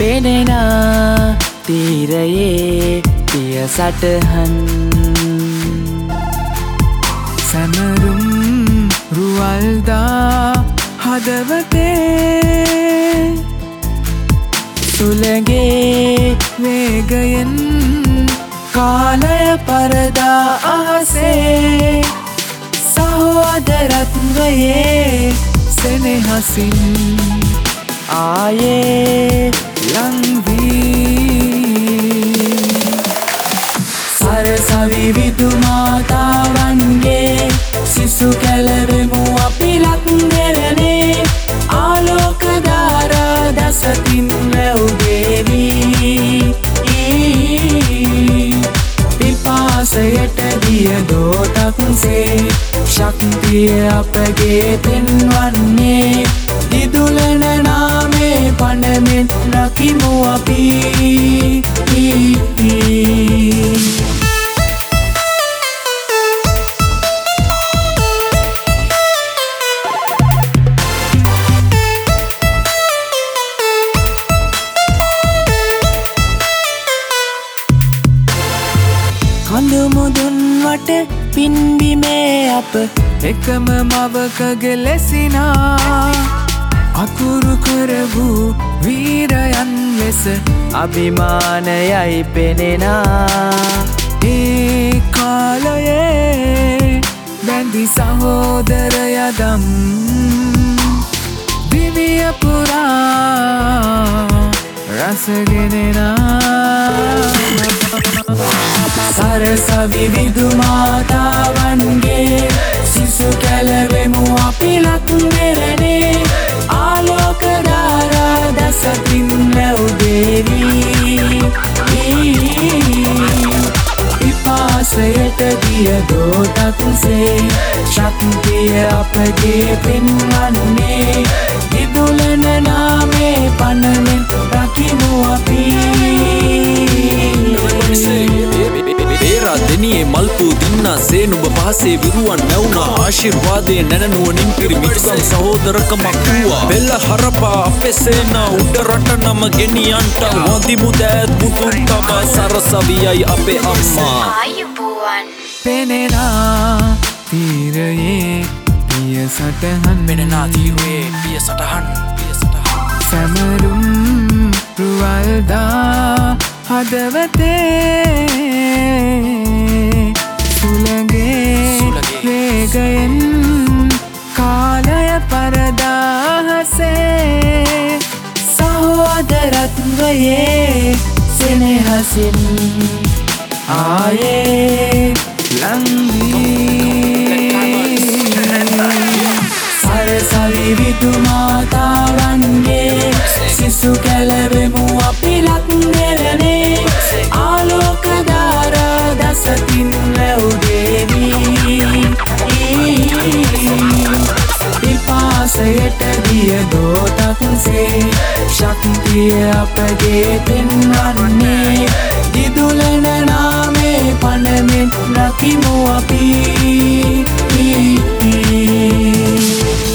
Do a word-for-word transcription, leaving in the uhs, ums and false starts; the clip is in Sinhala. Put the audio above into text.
පෙනෙනා තීරයේ පිය සටහන් සැමරුම් රුවල්දා හදවතේ සුළගේ වේගයෙන් කාලය පරදා අහසේ සහෝදරත්වයේ සෙනෙහසින් ආයේ ලංවී සරසවි විදු මාතාවන්ගේ සිසු කැලවෙමු අපි ලක් දෙරනේ ආලෝකධාරා දසතින් වැව්දේවී පිපාසයට දිය දෝතක්සේ ශක්තිය අපගේ පෙන්වන්නේ දිදුලන නාමේ පණමෙන් රකිමු අපි කඳු මුදුන් වට පින්බිමේ අප එකම මවකගේ ලෙසිනා අකුරු කරවූ වීරයන් ලෙස අභිමානයයි පෙනෙනා ඒ කාලයේ බැඳි සහෝදරයදම් දිවිය පුරා රසගෙනෙනා සරසවි විදු මාතාවන්ගේ සිසු කැලවෙමු අපි ලක් දෙරනේ ආලෝකධාරා දසතින් වැව්දේවී පිපාසයට දිය දෝතක්සේ ශක්තිය අපගේ පෙන්වන්නේ දිදුලන නාමේ පණමෙන් රකිමු අපි දෙනියේ මල්පු දින්නා සේනුබ පහසේ විරුවන් නැවුණා ආශිර්වාදයේ නැනනුවනින් පිරිමිතුකම් සහෝදරකමක් වූවා බෙල්ල හරපා අපේ සේනා උඩ රට නම ගෙනියන්ට වදිමු දෑත් මුතුන් තබා සරසවියයි අපේ අම්මා පෙනෙනා තීරයේ පිය සටහන් පෙනෙනා තීරයේ පිය සටහන් පිය සටහන් සැමරුම් රුවල්දා හදවතේ සුළගේ වේගයෙන් කාලය පරදාහසේ සහෝදරත්වයේ සෙනෙහසින් ආයේ ලංවී සරසවි විදු මාතාවන්ගේ සිසු කැලවෙමු අපි ලක් දෙරනේ ආලෝකධාරා දසතින් වැව්දේවී පිපාසයට දිය දෝතක්සේ ශක්තිය අපගේ පෙන්වන්නේ දිදුලන නාමේ පණමෙන් රකිමු අපි